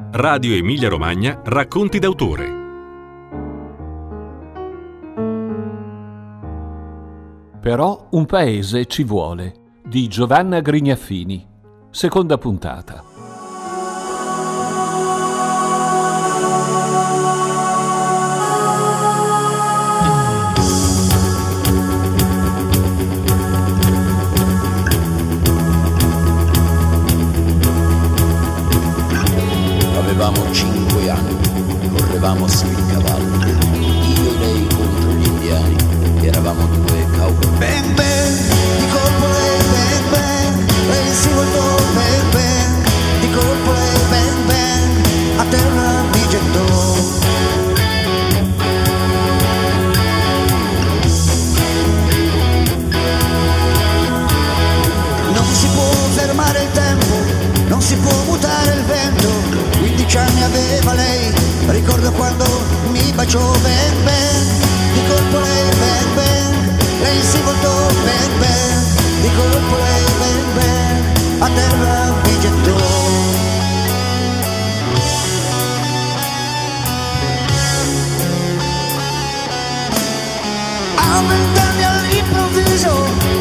Radio Emilia Romagna Racconti d'autore. Però un paese ci vuole, di Giovanna Grignaffini. Seconda puntata. Avevamo 5 anni, correvamo sui cavalli, io e lei contro gli indiani, eravamo 2 cowboy. Bang bang, di colpo lei bang bang, lei si voltò bang bang, di colpo lei bang bang, a terra mi gettò. Non si può fermare il tempo, non si può mutare il vento. 15 anni aveva lei, ricordo quando mi baciò bang bang, di colpo lei bang bang, lei si voltò bang bang, di colpo lei bang bang, a terra mi gettò. A 20 anni all'improvviso,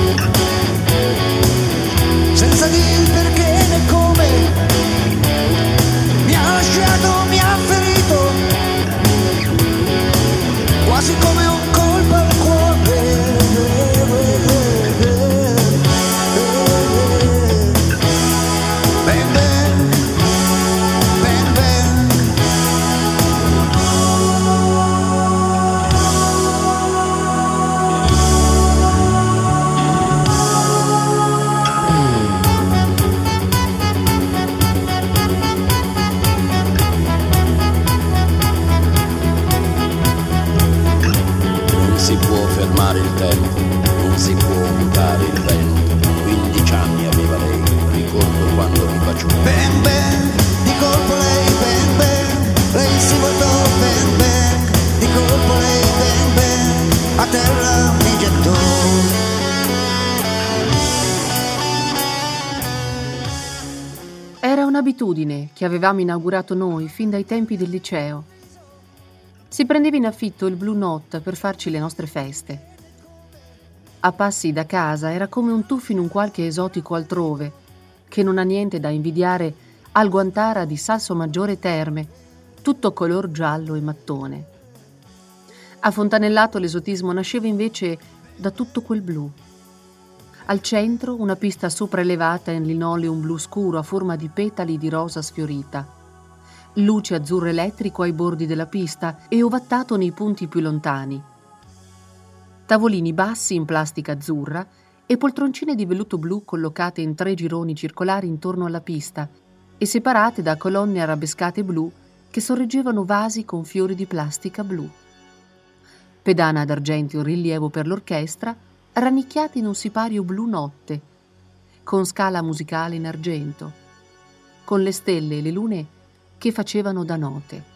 senza dir perché né come, mi ha lasciato, mi ha ferito, quasi come un colpo al cuore. Bang bang, bang bang. Non si può fermare il tempo, non si può mutare il vento. 15 anni aveva lei, ricordo quando mi baciò. Bang bang, di colpo lei bang bang, lei si voltò bang bang, di colpo lei bang bang, a terra mi gettò. Era un'abitudine che avevamo inaugurato noi fin dai tempi del liceo. Si prendeva in affitto il Blue Note per farci le nostre feste. A passi da casa era come un tuffo in un qualche esotico altrove, che non ha niente da invidiare al Guantara di Salsomaggiore Terme, tutto color giallo e mattone. A Fontanellato l'esotismo nasceva invece da tutto quel blu. Al centro una pista sopraelevata in linoleum blu scuro a forma di petali di rosa sfiorita. Luce azzurro elettrico ai bordi della pista e ovattato nei punti più lontani. Tavolini bassi in plastica azzurra e poltroncine di velluto blu collocate in 3 gironi circolari intorno alla pista e separate da colonne arabescate blu che sorreggevano vasi con fiori di plastica blu. Pedana d'argento in rilievo per l'orchestra, rannicchiata in un sipario blu notte, con scala musicale in argento, con le stelle e le lune che facevano da note.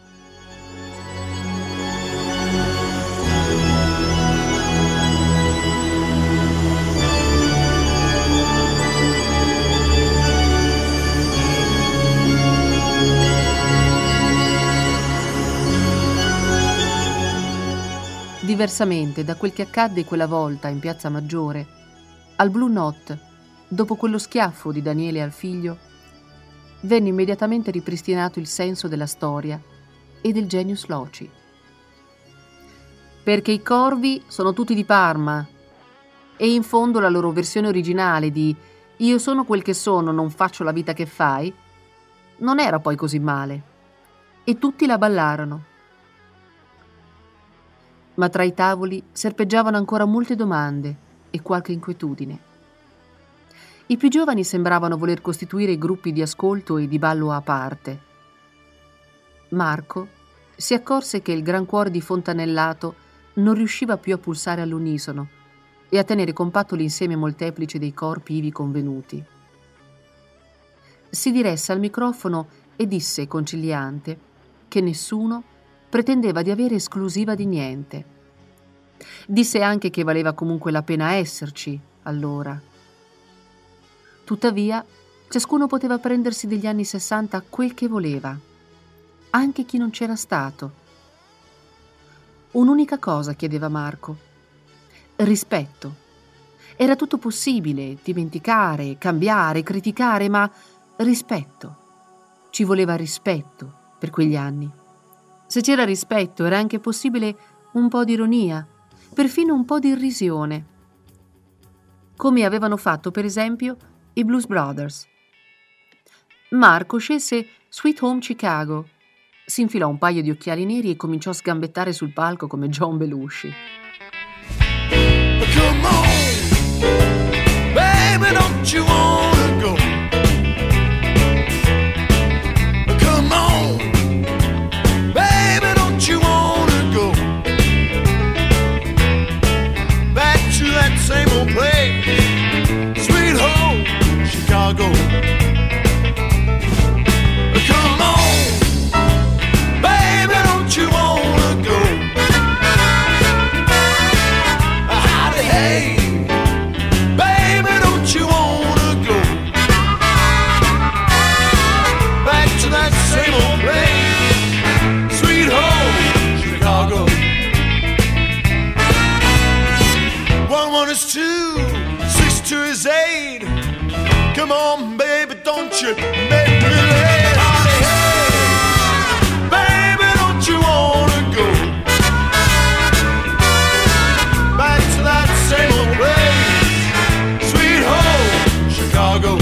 Diversamente da quel che accadde quella volta in Piazza Maggiore, al Blue Note, dopo quello schiaffo di Daniele al figlio, venne immediatamente ripristinato il senso della storia e del genius loci. Perché i corvi sono tutti di Parma e in fondo la loro versione originale di "Io sono quel che sono, non faccio la vita che fai" non era poi così male e tutti la ballarono. Ma tra i tavoli serpeggiavano ancora molte domande e qualche inquietudine. I più giovani sembravano voler costituire gruppi di ascolto e di ballo a parte. Marco si accorse che il gran cuore di Fontanellato non riusciva più a pulsare all'unisono e a tenere compatto l'insieme molteplice dei corpi ivi convenuti. Si diresse al microfono e disse conciliante che nessuno pretendeva di avere esclusiva di niente. Disse anche che valeva comunque la pena esserci, allora. Tuttavia, ciascuno poteva prendersi degli anni 60 quel che voleva anche chi non c'era stato. Un'unica cosa chiedeva Marco: rispetto. Era tutto possibile, dimenticare, cambiare, criticare, ma rispetto. Ci voleva rispetto per quegli anni. Se c'era rispetto, era anche possibile un po' di ironia, perfino un po' di irrisione, come avevano fatto per esempio i Blues Brothers. Marco scelse Sweet Home Chicago, si infilò un paio di occhiali neri e cominciò a sgambettare sul palco come John Belushi. Come on, baby, don't you wanna go? Come on, baby, don't you wanna go back to that same old place, Sweet Home Chicago? Come on, baby, don't you wanna go? Howdy, hey, baby, don't you wanna go back to that same old place, Sweet Home Chicago? 1 is 2, 6 2 is 8. Come on, baby, don't you make me late. Howdy, hey, baby, don't you wanna go back to that same old place, Sweet Home Chicago?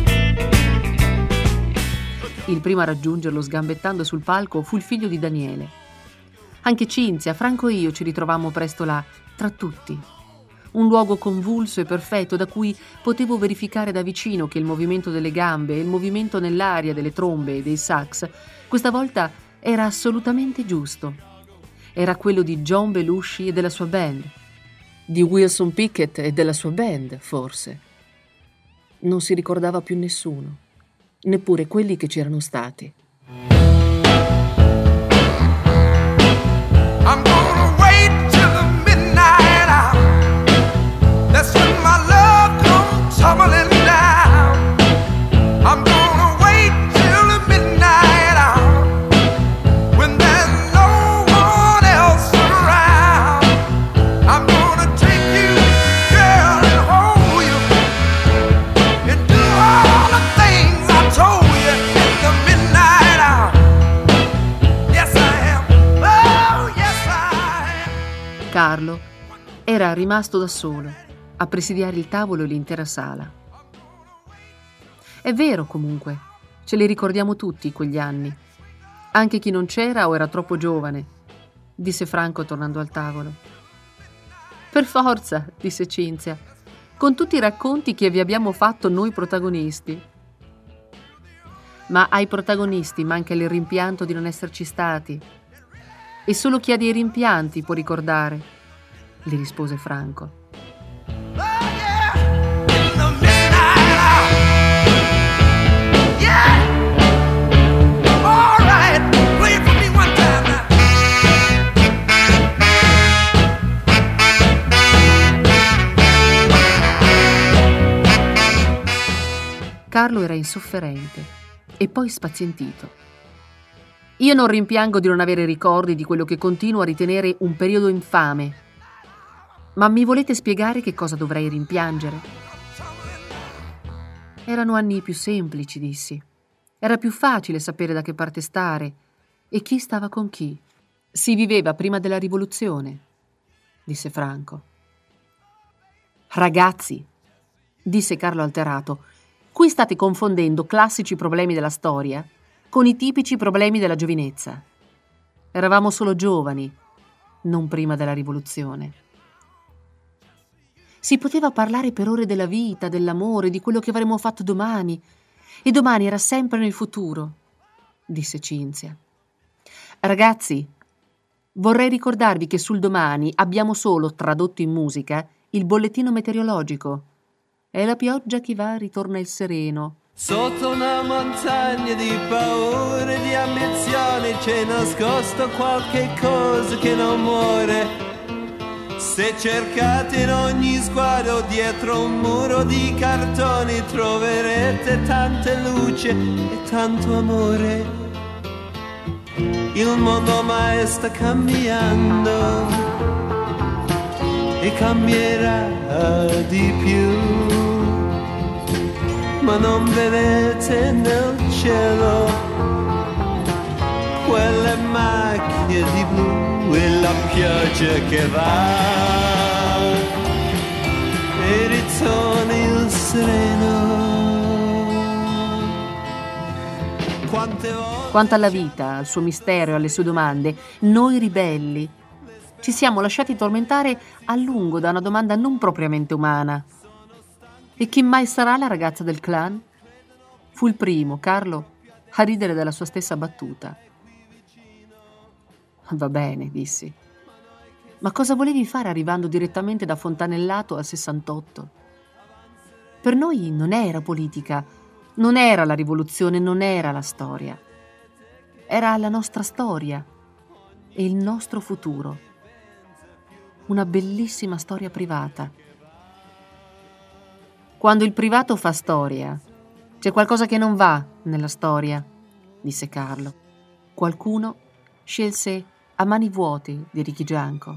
Il primo a raggiungerlo sgambettando sul palco fu il figlio di Daniele. Anche Cinzia, Franco e io ci ritrovammo presto là, tra tutti. Un luogo convulso e perfetto da cui potevo verificare da vicino che il movimento delle gambe e il movimento nell'aria delle trombe e dei sax questa volta era assolutamente giusto. Era quello di John Belushi e della sua band, di Wilson Pickett e della sua band, forse. Non si ricordava più nessuno, neppure quelli che c'erano stati. I'm gonna wait till the midnight hour. That's when my love comes tumbling down. I'm gonna wait till the midnight hour, when there's no one else around. I'm gonna take you, girl, and hold you, and do all the things I told you in the midnight hour. Yes, I am. Oh, yes, I am. Carlo era rimasto da solo a presidiare il tavolo e l'intera sala. È vero, comunque, ce li ricordiamo tutti quegli anni, anche chi non c'era o era troppo giovane, disse Franco tornando al tavolo. Per forza, disse Cinzia, con tutti i racconti che vi abbiamo fatto noi protagonisti. Ma ai protagonisti manca il rimpianto di non esserci stati, e solo chi ha dei rimpianti può ricordare, gli rispose Franco. Oh, yeah, in the midnight hour. Yeah. All right, play it for me one time now. Carlo era insofferente e poi spazientito. Io non rimpiango di non avere ricordi di quello che continuo a ritenere un periodo infame. Ma mi volete spiegare che cosa dovrei rimpiangere? Erano anni più semplici, dissi. Era più facile sapere da che parte stare e chi stava con chi. Si viveva prima della rivoluzione, disse Franco. Ragazzi, disse Carlo alterato, qui state confondendo classici problemi della storia con i tipici problemi della giovinezza. Eravamo solo giovani, non prima della rivoluzione. Si poteva parlare per ore della vita, dell'amore, di quello che avremmo fatto domani, e domani era sempre nel futuro, disse Cinzia. Ragazzi, vorrei ricordarvi che sul domani abbiamo solo tradotto in musica il bollettino meteorologico. È la pioggia che va, ritorna il sereno. Sotto una montagna di paure, di ambizioni, c'è nascosto qualche cosa che non muore. Se cercate in ogni sguardo dietro un muro di cartoni troverete tante luci e tanto amore. il mondo mai sta cambiando e cambierà di più, ma non vedete nel cielo quelle macchie di blu e la pioggia che va e ritorna il sereno. Quanto alla vita, al suo mistero e alle sue domande, noi ribelli ci siamo lasciati tormentare a lungo da una domanda non propriamente umana. E chi mai sarà la ragazza del clan? Fu il primo, Carlo, a ridere della sua stessa battuta. Va bene, dissi. Ma cosa volevi fare arrivando direttamente da Fontanellato al 68? Per noi non era politica, non era la rivoluzione, non era la storia. Era la nostra storia e il nostro futuro. Una bellissima storia privata. Quando il privato fa storia, c'è qualcosa che non va nella storia, disse Carlo. Qualcuno scelse A mani vuote di Ricky Gianco.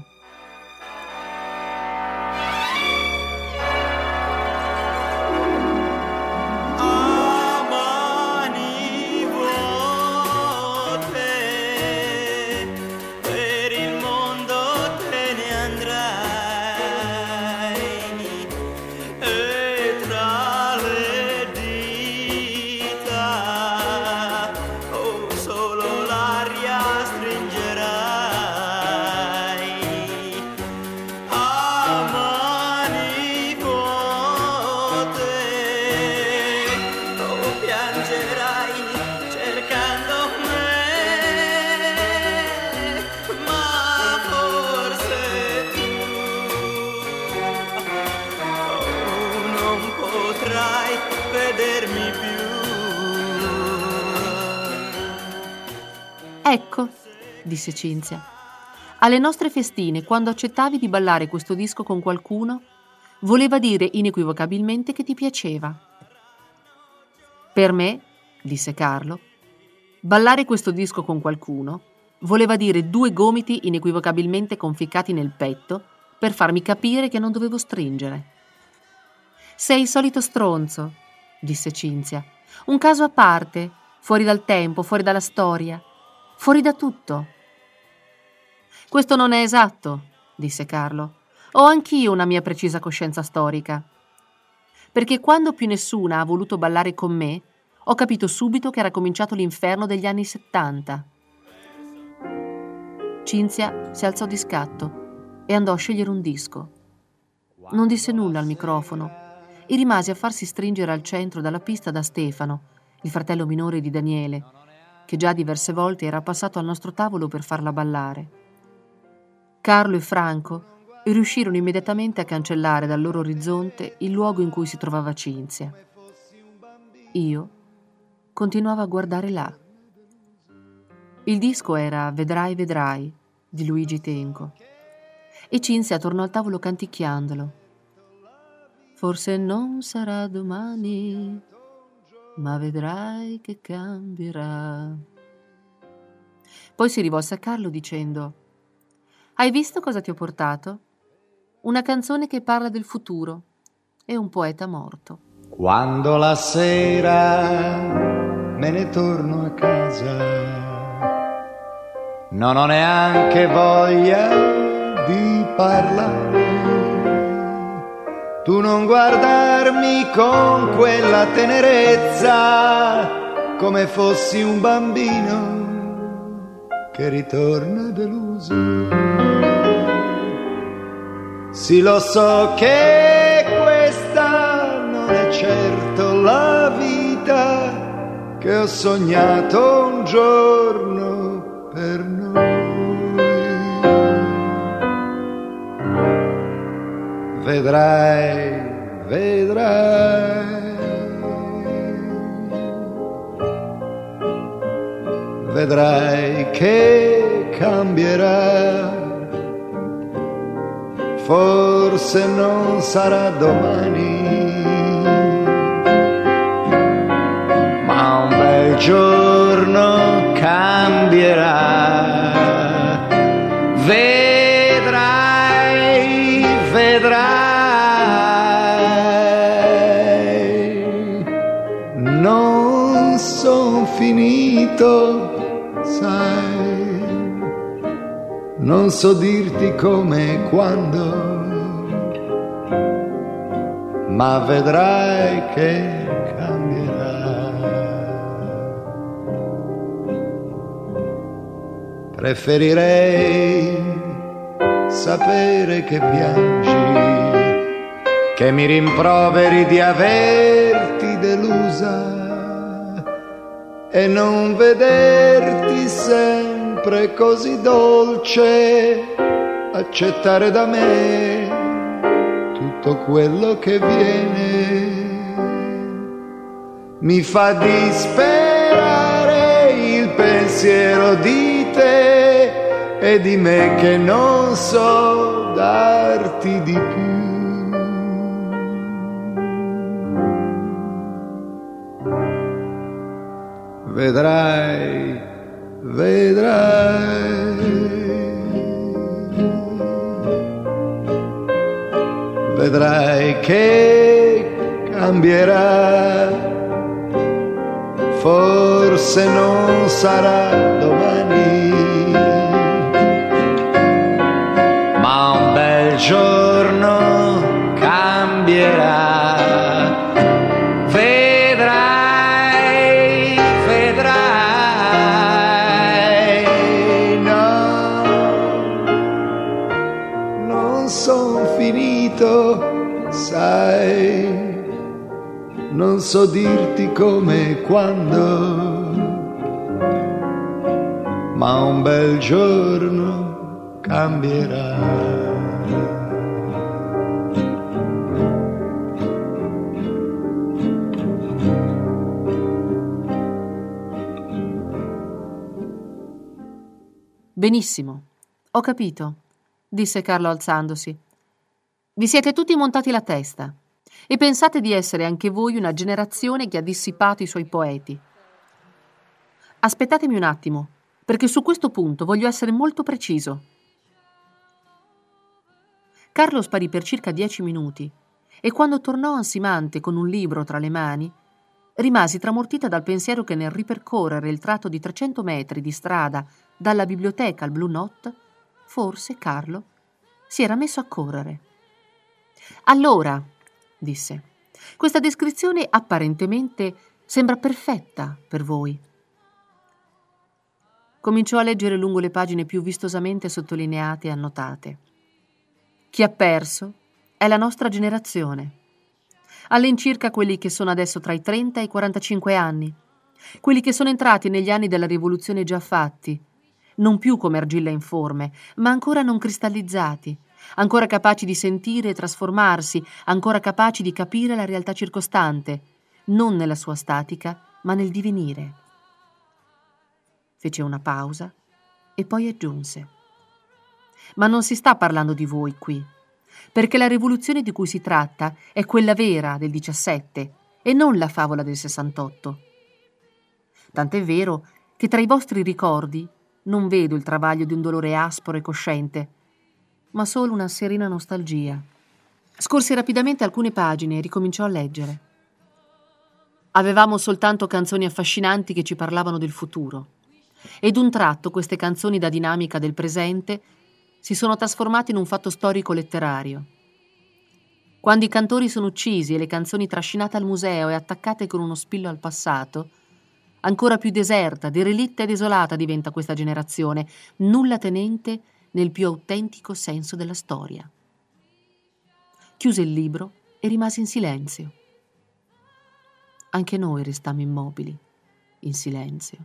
Ecco, disse Cinzia, alle nostre festine, quando accettavi di ballare questo disco con qualcuno, voleva dire inequivocabilmente che ti piaceva. Per me, disse Carlo, ballare questo disco con qualcuno voleva dire 2 gomiti inequivocabilmente conficcati nel petto per farmi capire che non dovevo stringere. Sei il solito stronzo, disse Cinzia, un caso a parte, fuori dal tempo, fuori dalla storia. Fuori da tutto. Questo non è esatto, disse Carlo. Ho anch'io una mia precisa coscienza storica. Perché quando più nessuna ha voluto ballare con me, ho capito subito che era cominciato l'inferno degli anni 70. Cinzia si alzò di scatto e andò a scegliere un disco. Non disse nulla al microfono e rimase a farsi stringere al centro dalla pista da Stefano, il fratello minore di Daniele, che già diverse volte era passato al nostro tavolo per farla ballare. Carlo e Franco riuscirono immediatamente a cancellare dal loro orizzonte il luogo in cui si trovava Cinzia. Io continuavo a guardare là. Il disco era Vedrai, vedrai di Luigi Tenco e Cinzia tornò al tavolo canticchiandolo. Forse non sarà domani, ma vedrai che cambierà. Poi si rivolse a Carlo dicendo: hai visto cosa ti ho portato? Una canzone che parla del futuro e un poeta morto. Quando la sera me ne torno a casa, non ho neanche voglia di parlare. Tu non guardarmi con quella tenerezza, come fossi un bambino che ritorna deluso. Sì, lo so che questa non è certo la vita che ho sognato un giorno per noi. Vedrai, vedrai, vedrai che cambierà. Forse non sarà domani, ma un bel giorno cambierà. non son finito, sai, non so dirti come e quando, ma vedrai che cambierà. Preferirei sapere che piangi, che mi rimproveri di averti delusa e non vederti sempre così dolce, accettare da me tutto quello che viene. Mi fa disperare il pensiero di te e di me che non so darti di più. Vedrai, vedrai, vedrai che cambierà, forse non sarà domani, ma un bel giorno cambierà. Sai, non so dirti come e quando, ma un bel giorno cambierà. Benissimo, ho capito, disse Carlo alzandosi. Vi siete tutti montati la testa e pensate di essere anche voi una generazione che ha dissipato i suoi poeti. Aspettatemi un attimo, perché su questo punto voglio essere molto preciso. Carlo sparì per circa 10 minuti e quando tornò ansimante con un libro tra le mani, rimasi tramortita dal pensiero che nel ripercorrere il tratto di 300 metri di strada dalla biblioteca al Blue Note, forse Carlo si era messo a correre. Allora, disse, questa descrizione apparentemente sembra perfetta per voi. Cominciò a leggere lungo le pagine più vistosamente sottolineate e annotate. Chi ha perso è la nostra generazione, all'incirca quelli che sono adesso tra i 30 e i 45 anni, quelli che sono entrati negli anni della rivoluzione già fatti, non più come argilla informe, ma ancora non cristallizzati, ancora capaci di sentire e trasformarsi, ancora capaci di capire la realtà circostante, non nella sua statica, ma nel divenire. Fece una pausa e poi aggiunse: ma non si sta parlando di voi qui, perché la rivoluzione di cui si tratta è quella vera del 17 e non la favola del 68. Tant'è vero che tra i vostri ricordi non vedo il travaglio di un dolore aspro e cosciente, ma solo una serena nostalgia. Scorse rapidamente alcune pagine e ricominciò a leggere. Avevamo soltanto canzoni affascinanti che ci parlavano del futuro, e d'un tratto queste canzoni da dinamica del presente si sono trasformate in un fatto storico letterario. Quando i cantori sono uccisi e le canzoni trascinate al museo e attaccate con uno spillo al passato, ancora più deserta, derelitta e desolata diventa questa generazione, nulla tenente nel più autentico senso della storia. Chiuse il libro e rimase in silenzio. Anche noi restammo immobili, in silenzio.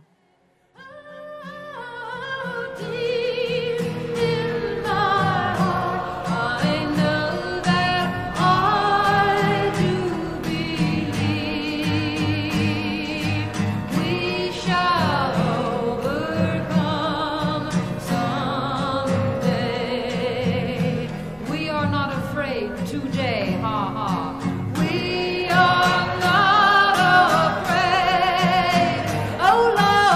We are not afraid. Oh Lord.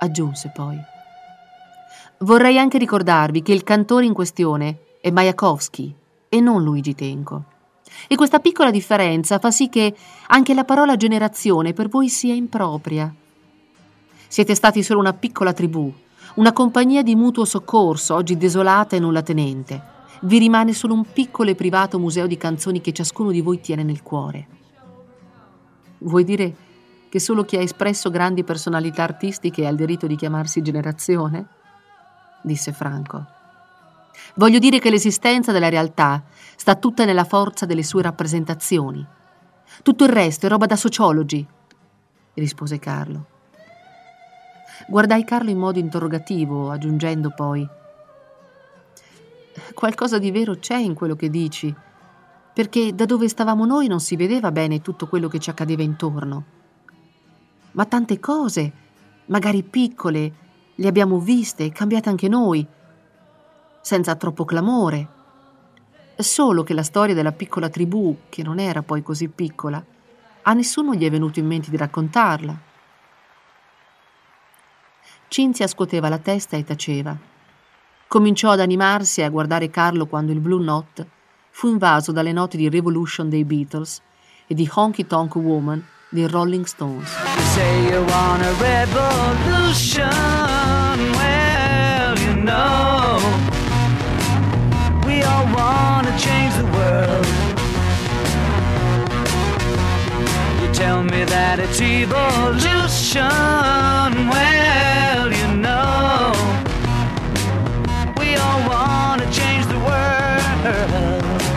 aggiunse poi. Vorrei anche ricordarvi che il cantore in questione è Majakovskij e non Luigi Tenco. E questa piccola differenza fa sì che anche la parola generazione per voi sia impropria. Siete stati solo una piccola tribù, una compagnia di mutuo soccorso, oggi desolata e nulla tenente. Vi rimane solo un piccolo e privato museo di canzoni che ciascuno di voi tiene nel cuore. Vuoi dire che solo chi ha espresso grandi personalità artistiche ha il diritto di chiamarsi generazione? Disse Franco. Voglio dire che l'esistenza della realtà sta tutta nella forza delle sue rappresentazioni. Tutto il resto è roba da sociologi, rispose Carlo. Guardai Carlo in modo interrogativo, aggiungendo poi: qualcosa di vero c'è in quello che dici, perché da dove stavamo noi non si vedeva bene tutto quello che ci accadeva intorno. Ma tante cose, magari piccole, le abbiamo viste e cambiate anche noi, senza troppo clamore. Solo che la storia della piccola tribù, che non era poi così piccola, a nessuno gli è venuto in mente di raccontarla. Cinzia scuoteva la testa e taceva. Cominciò ad animarsi e a guardare Carlo quando il Blue Note fu invaso dalle note di Revolution dei Beatles e di Honky Tonk Woman dei Rolling Stones. You say you want a revolution, well, you know, we all want to change the world. You tell me that it's evolution, well, you know, we all want to change the world.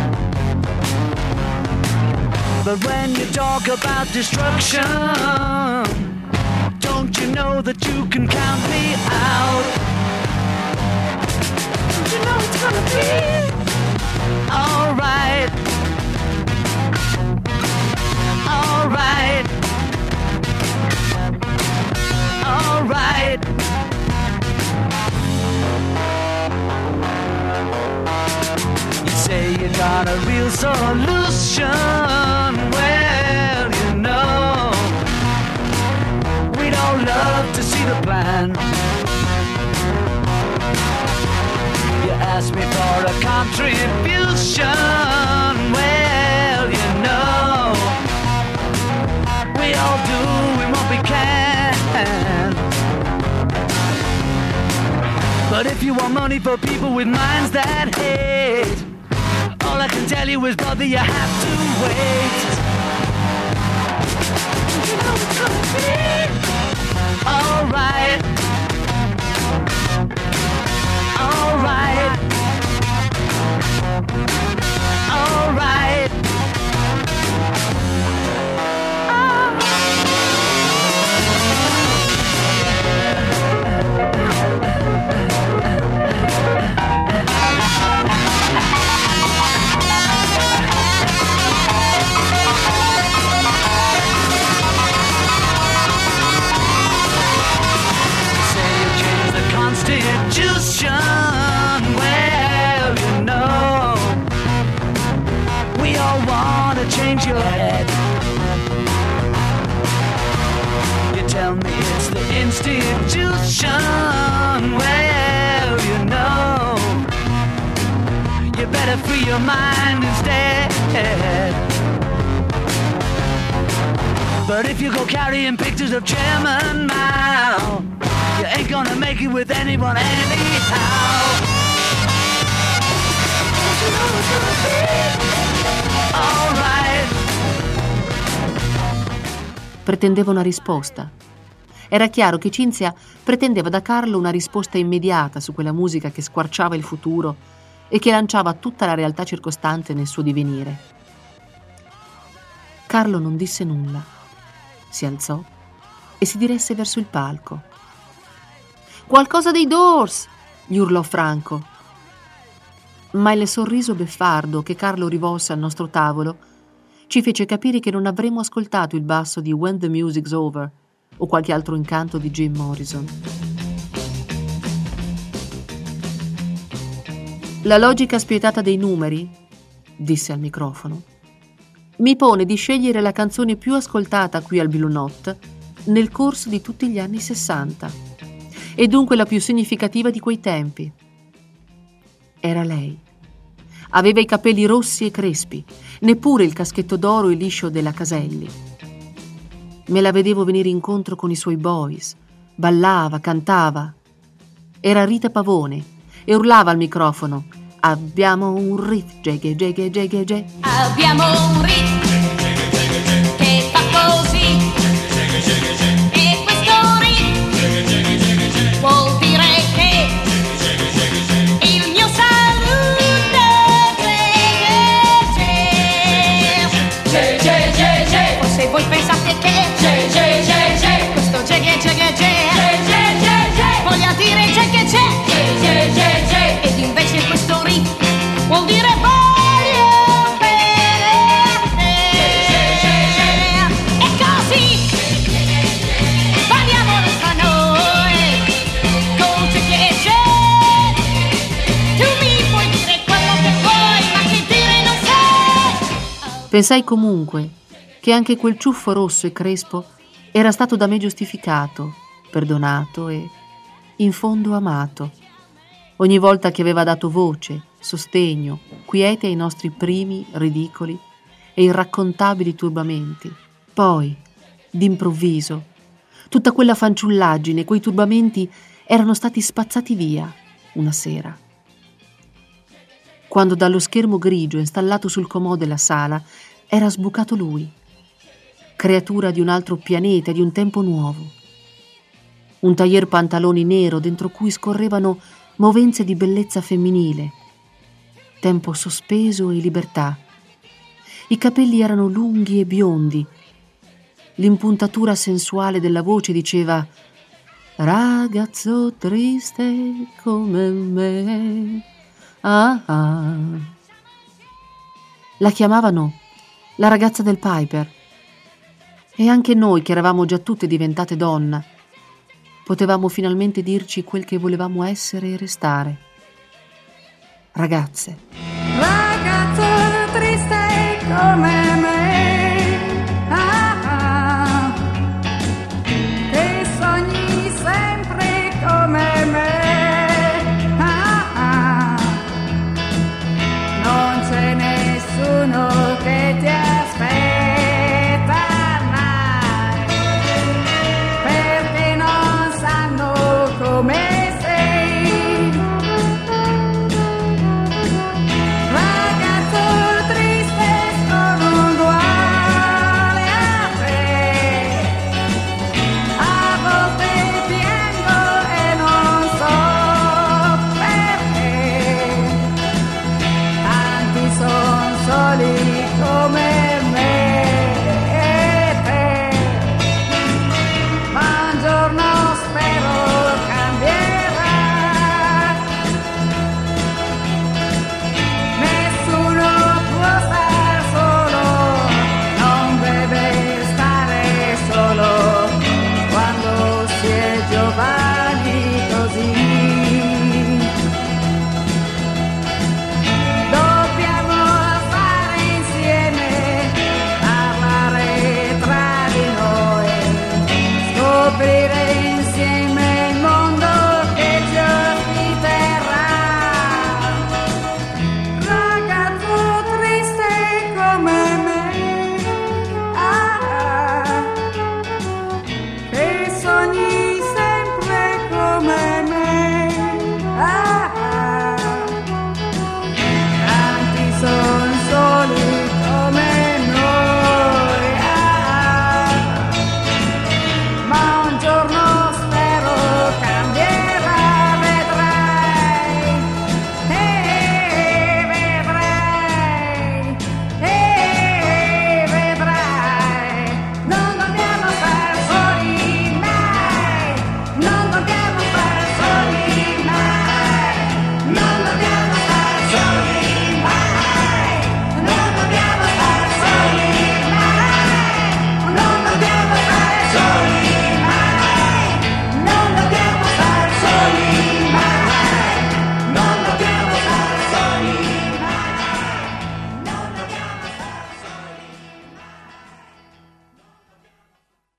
But when you talk about destruction, don't you know that you can count me out? Don't you know it's gonna be alright? Alright. Alright. You say you got a real solution, well, you know, we'd all love to see the plan. You ask me for a contribution, well, you know, we all do what we can. But if you want money for people with minds that hate, all I can tell you is, brother, you have to wait. You know it's gonna be alright. Alright. Alright. Constitution, well, you know, we all want to change your head. You tell me it's the institution, well, you know, you better free your mind instead. But if you go carrying pictures of Chairman Mao, you ain't gonna make it with anyone anyhow. Don't you know it's gonna be alright? Pretendeva una risposta. Era chiaro che Cinzia pretendeva da Carlo una risposta immediata su quella musica che squarciava il futuro e che lanciava tutta la realtà circostante nel suo divenire. Carlo non disse nulla. Si alzò e si diresse verso il palco. «Qualcosa dei Doors!» gli urlò Franco. Ma il sorriso beffardo che Carlo rivolse al nostro tavolo ci fece capire che non avremmo ascoltato il basso di When the Music's Over o qualche altro incanto di Jim Morrison. «La logica spietata dei numeri», disse al microfono, «mi pone di scegliere la canzone più ascoltata qui al Blue Note nel corso di tutti gli anni 60. e dunque la più significativa di quei tempi. Era lei. Aveva i capelli rossi e crespi, neppure il caschetto d'oro e liscio della Caselli. Me la vedevo venire incontro con i suoi boys, ballava, cantava. Era Rita Pavone e urlava al microfono: abbiamo un riff, jeghe, jeghe, jeghe, jeghe. Abbiamo un riff che fa così, e questo riff vuol dire che il mio saluto è o se voi pensate che questo voglia dire che c'è, ed invece questo riff vuol dire voglio bene e così parliamolo tra noi con che c'è. Tu mi puoi dire quello che vuoi, ma che dire non sai. Pensai comunque che anche quel ciuffo rosso e crespo era stato da me giustificato, perdonato e in fondo amato. Ogni volta che aveva dato voce, sostegno, quiete ai nostri primi, ridicoli e irraccontabili turbamenti. Poi, d'improvviso, tutta quella fanciullaggine, quei turbamenti erano stati spazzati via una sera. Quando dallo schermo grigio installato sul comò della sala era sbucato lui, creatura di un altro pianeta, di un tempo nuovo. Un tailleur pantaloni nero dentro cui scorrevano movenze di bellezza femminile, tempo sospeso e libertà. I capelli erano lunghi e biondi. L'impuntatura sensuale della voce diceva: ragazzo triste come me. Ah ah. La chiamavano la ragazza del Piper. E anche noi, che eravamo già tutte diventate donna, potevamo finalmente dirci quel che volevamo essere e restare. Ragazze. Ragazzo triste come